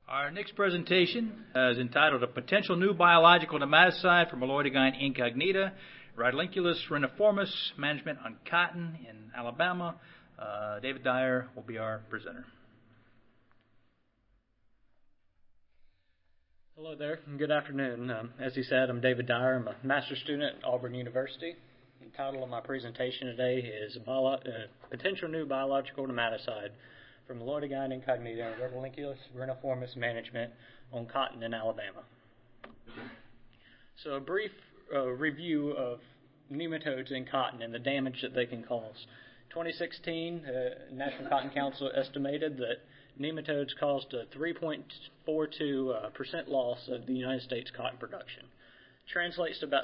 Our next presentation is entitled A Potential New Biological Nematicide for Meloidogyne Incognita, Rhodiolinculus reniformis, Management on Cotton in Alabama. David Dyer will be our presenter. Hello there, and good afternoon. As he said, I'm David Dyer. I'm a master's student at Auburn University. The title of my presentation today is Potential New Biological Nematicide for Meloidogyne Incognita and Rhodiolinculus reniformis, Management on Cotton in Alabama. So a brief review of nematodes in cotton and the damage that they can cause. 2016, the National Cotton Council estimated that nematodes caused a 3.42% loss of the United States cotton production. Translates to about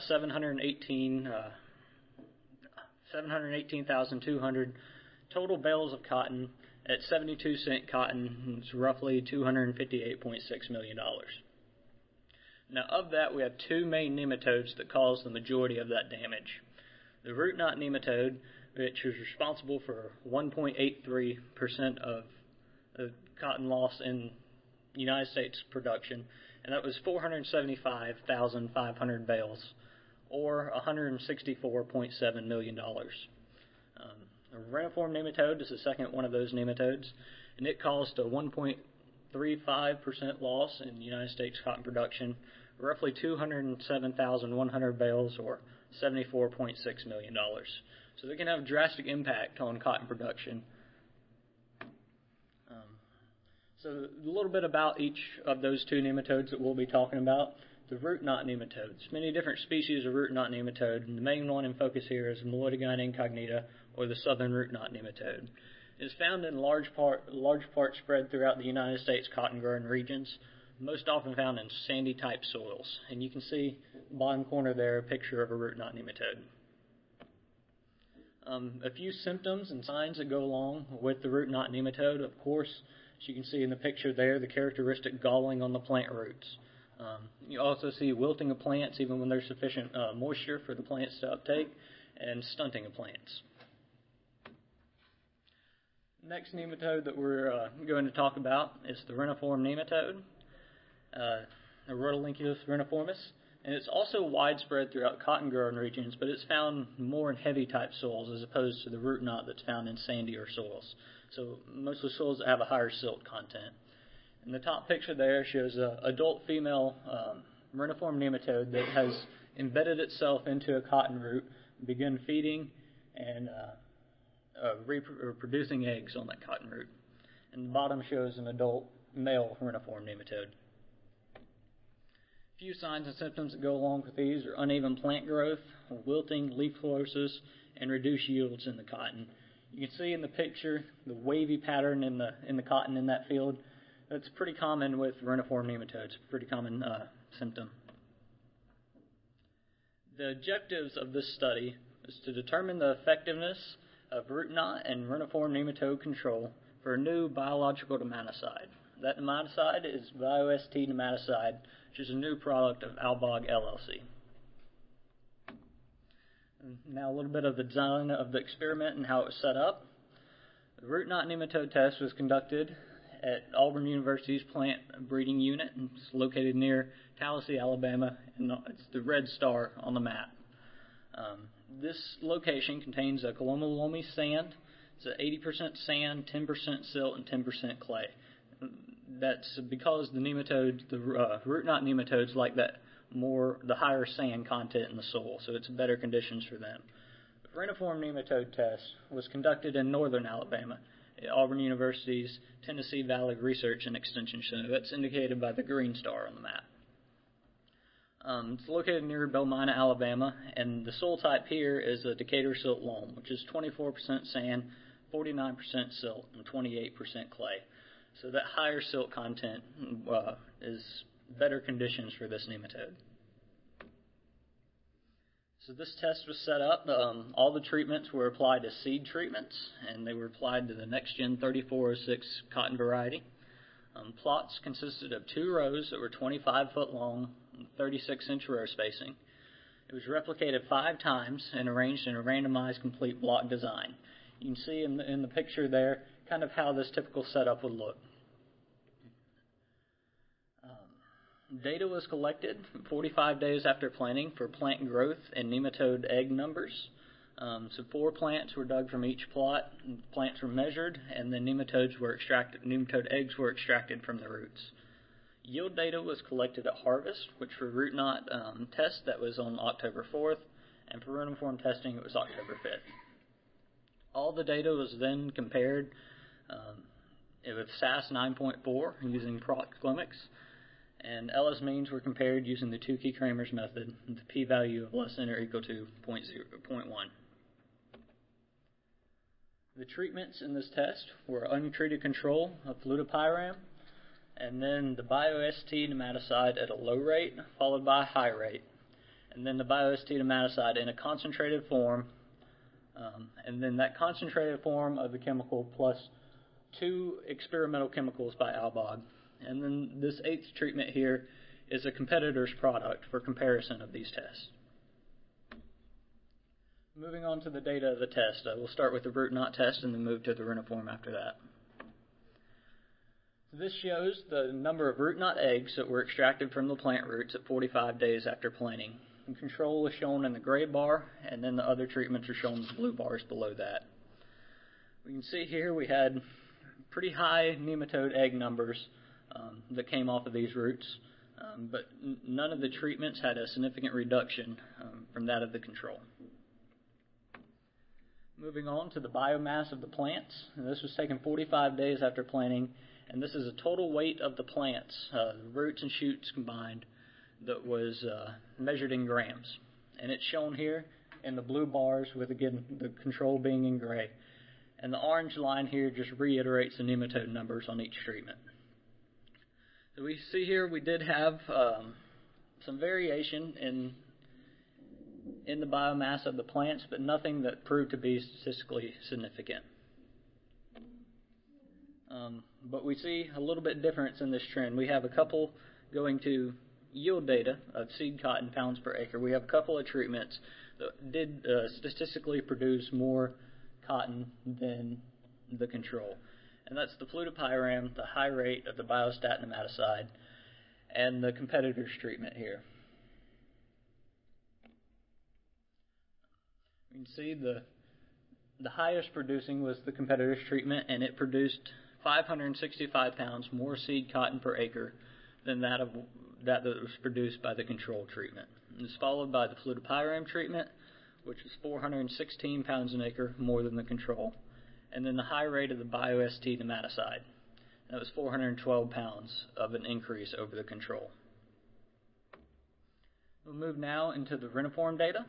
718,200 total bales of cotton. At 72-cent cotton, it's roughly $258.6 million. Now, of that, we have two main nematodes that cause the majority of that damage. The root knot nematode, which is responsible for 1.83% of cotton loss in United States production, and that was 475,500 bales, or $164.7 million. The reniform nematode is the second one of those nematodes, and it caused a 1.35% loss in United States cotton production, roughly 207,100 bales, or $74.6 million. So they can have a drastic impact on cotton production. So a little bit about each of those two nematodes that we'll be talking about. The root knot nematodes. Many different species of root knot nematode, and the main one in focus here is Meloidogyne incognita, or the southern root knot nematode. It is found in large part spread throughout the United States cotton-growing regions, most often found in sandy-type soils. And you can see in the bottom corner there a picture of a root knot nematode. A few symptoms and signs that go along with the root knot nematode, of course, as you can see in the picture there, the characteristic galling on the plant roots. You also see wilting of plants even when there's sufficient moisture for the plants to uptake, and stunting of plants. Next nematode that we're going to talk about is the reniform nematode, the Rhodiolinculus reniformis, and it's also widespread throughout cotton-growing regions, but it's found more in heavy-type soils as opposed to the root knot that's found in sandier soils. So mostly soils that have a higher silt content. And the top picture there shows an adult female reniform nematode that has embedded itself into a cotton root, begun feeding and producing eggs on that cotton root. And the bottom shows an adult male reniform nematode. A few signs and symptoms that go along with these are uneven plant growth, wilting, leaf chlorosis, and reduced yields in the cotton. You can see in the picture the wavy pattern in the cotton in that field. That's pretty common with reniform nematodes, pretty common symptom. The objectives of this study is to determine the effectiveness of root knot and reniform nematode control for a new biological nematicide. That nematicide is BioST nematicide, which is a new product of Albog LLC. And now a little bit of the design of the experiment and how it was set up. The root knot nematode test was conducted at Auburn University's plant breeding unit. It's located near Tallahassee, Alabama, and it's the red star on the map. This location contains a Coloma loamy sand. It's 80% sand, 10% silt, and 10% clay. That's because the nematodes, the root knot nematodes, like that the higher sand content in the soil, so it's better conditions for them. The reniform nematode test was conducted in northern Alabama at Auburn University's Tennessee Valley Research and Extension Center. That's indicated by the green star on the map. It's located near Belmina, Alabama, and the soil type here is a Decatur silt loam, which is 24% sand, 49% silt, and 28% clay. So that higher silt content is better conditions for this nematode. So this test was set up. All the treatments were applied as seed treatments, and they were applied to the NextGen 3406 cotton variety. Plots consisted of two rows that were 25 foot long, 36-inch row spacing. It was replicated 5 times and arranged in a randomized complete block design. You can see in the picture there kind of how this typical setup would look. Data was collected 45 days after planting for plant growth and nematode egg numbers. So 4 plants were dug from each plot, plants were measured, and then nematode eggs were extracted from the roots. Yield data was collected at harvest, which for root knot test, that was on October 4th, and for reniform testing, it was October 5th. All the data was then compared with SAS 9.4 using Proxclinics, and LS means were compared using the Tukey-Kramer's method with a p-value of less than or equal to 0.1. The treatments in this test were untreated control of flutopiram, and then the BioST nematicide at a low rate, followed by a high rate, and then the BioST nematicide in a concentrated form, and then that concentrated form of the chemical plus 2 experimental chemicals by Albog. And then this 8th treatment here is a competitor's product for comparison of these tests. Moving on to the data of the test, we'll start with the root knot test and then move to the reniform after that. So this shows the number of root knot eggs that were extracted from the plant roots at 45 days after planting. And control is shown in the gray bar, and then the other treatments are shown in the blue bars below that. We can see here we had pretty high nematode egg numbers that came off of these roots, but none of the treatments had a significant reduction from that of the control. Moving on to the biomass of the plants. And this was taken 45 days after planting, and this is a total weight of the plants, the roots and shoots combined, that was measured in grams. And it's shown here in the blue bars with, again, the control being in gray. And the orange line here just reiterates the nematode numbers on each treatment. So we see here we did have some variation in the biomass of the plants, but nothing that proved to be statistically significant. But we see a little bit difference in this trend. We have a couple going to yield data of seed cotton pounds per acre. We have a couple of treatments that did statistically produce more cotton than the control. And that's the flutopiram, the high rate of the biostat nematicide, and the competitor's treatment here. You can see the highest producing was the competitor's treatment, and it produced 565 pounds more seed cotton per acre than that was produced by the control treatment. It was followed by the flutopiram treatment, which was 416 pounds an acre more than the control, and then the high rate of the BioST nematicide. That was 412 pounds of an increase over the control. We'll move now into the reniform data.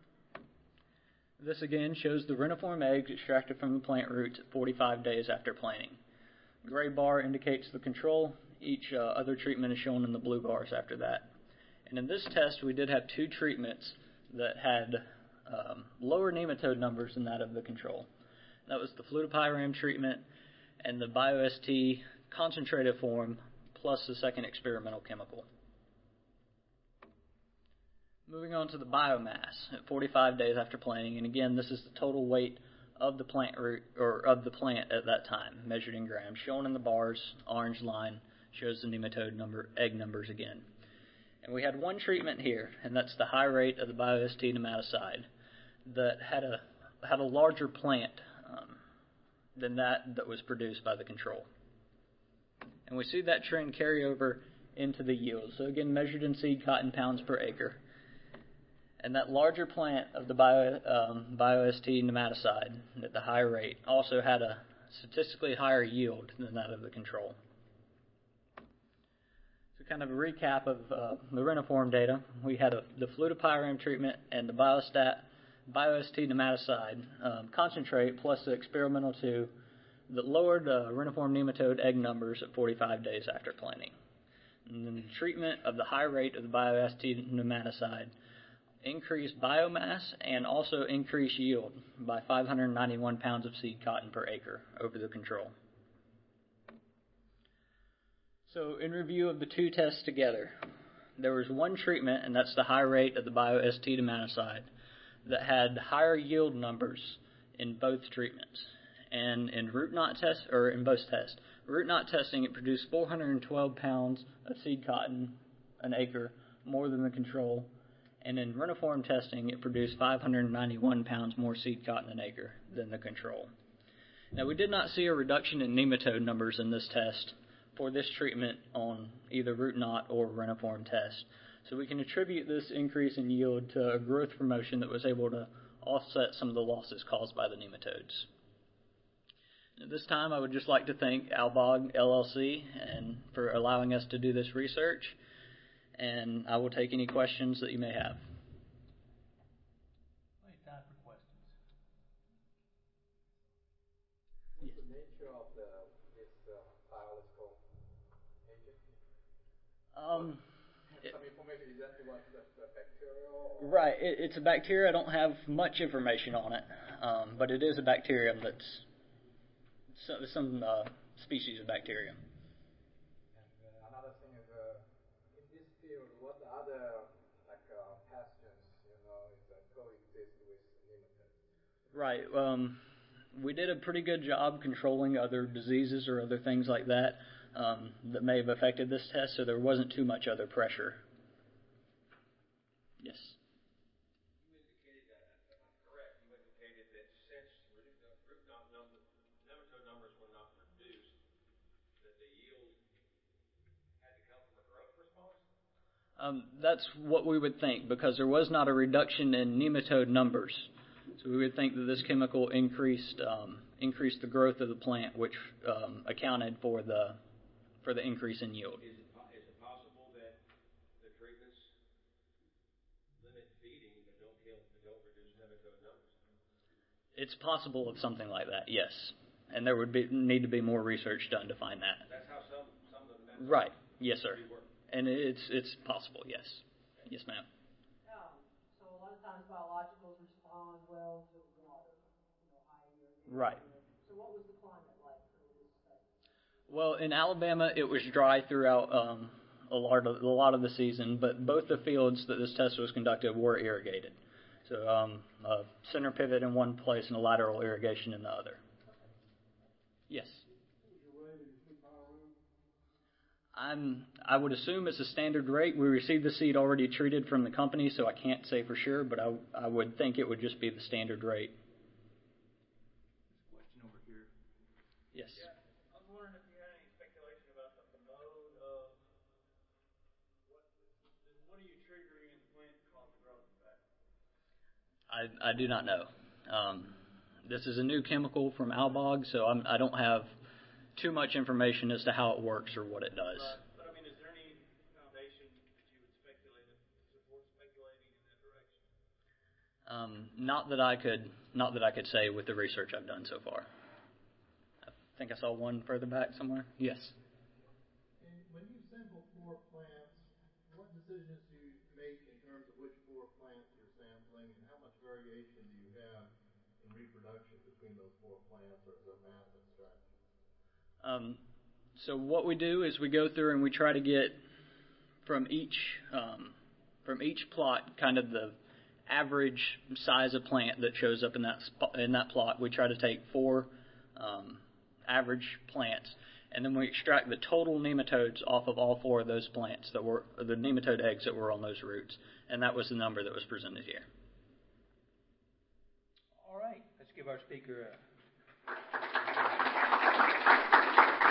This again shows the reniform eggs extracted from the plant roots at 45 days after planting. The gray bar indicates the control. Each other treatment is shown in the blue bars after that. And in this test, we did have 2 treatments that had lower nematode numbers than that of the control. That was the flutopiram treatment and the BioST concentrated form plus the second experimental chemical. Moving on to the biomass at 45 days after planting, and again, this is the total weight of the plant root or of the plant at that time, measured in grams. Shown in the bars, orange line shows the nematode egg numbers again. And we had one treatment here, and that's the high rate of the BioST nematicide that had a larger plant than that was produced by the control. And we see that trend carry over into the yield. So again, measured in seed cotton pounds per acre. And that larger plant of the BioST nematicide at the high rate also had a statistically higher yield than that of the control. So kind of a recap of the reniform data. We had the flutopiram treatment and the BioST nematicide concentrate plus the experimental 2 that lowered reniform nematode egg numbers at 45 days after planting. And then the treatment of the high rate of the BioST nematicide increased biomass and also increased yield by 591 pounds of seed cotton per acre over the control. So in review of the 2 tests together, there was one treatment, and that's the high rate of the BioST nematicide, that had higher yield numbers in both treatments. And in root knot test, or in both tests, root knot testing, it produced 412 pounds of seed cotton an acre more than the control, and in reniform testing, it produced 591 pounds more seed cotton an acre than the control. Now, we did not see a reduction in nematode numbers in this test for this treatment on either root knot or reniform test. So we can attribute this increase in yield to a growth promotion that was able to offset some of the losses caused by the nematodes. At this time, I would just like to thank Albog LLC for allowing us to do this research, and I will take any questions that you may have. Time for questions. What's the nature of this biological agent? Some information, is that what the bacterial? Right, it's a bacteria. I don't have much information on it, but it is a bacterium that's some species of bacterium. And another thing is, in this field, what other pathogens, coexist with nematodes? Right. We did a pretty good job controlling other diseases or other things like that that may have affected this test, so there wasn't too much other pressure. Yes. You indicated that, if I'm correct, you indicated that since root knot nematode numbers were not reduced, that the yield had to come from a growth response? That's what we would think, because there was not a reduction in nematode numbers. So we would think that this chemical increased the growth of the plant, which accounted for the increase in yield. Is it possible that the treatments limit feeding but don't reduce nematode numbers? It's possible of something like that, yes. And there would need to be more research done to find that. That's how some of the methods Right. Yes, sir. work. And it's possible, yes. Yes, ma'am. So a lot of times biologicals respond well to water, high irrigation. Right. So what was the climate like for this study? Well, in Alabama, it was dry throughout a lot of the season, but both the fields that this test was conducted were irrigated. So a center pivot in one place and a lateral irrigation in the other. Yes. I would assume it's a standard rate. We received the seed already treated from the company, so I can't say for sure, but I would think it would just be the standard rate. Question over here. Yes. Yeah, I was wondering if you had any speculation about the mode of what are you triggering in the plant to cause the growth effect? I do not know. This is a new chemical from Albog, so I don't have too much information as to how it works or what it does. But I mean, is there any foundation that you would speculate that supports speculating in that direction? Not that I could say with the research I've done so far. I think I saw one further back somewhere. Yes. And when you sample 4 plants, what decisions do you make in terms of which 4 plants you're sampling, and how much variation do you have in reproduction between those 4 plants, or is it mass extraction? So what we do is we go through and we try to get from each plot kind of the average size of plant that shows up in that plot. We try to take 4 average plants, and then we extract the total nematodes off of all 4 of those plants that were the nematode eggs that were on those roots, and that was the number that was presented here. All right. Let's give our speaker a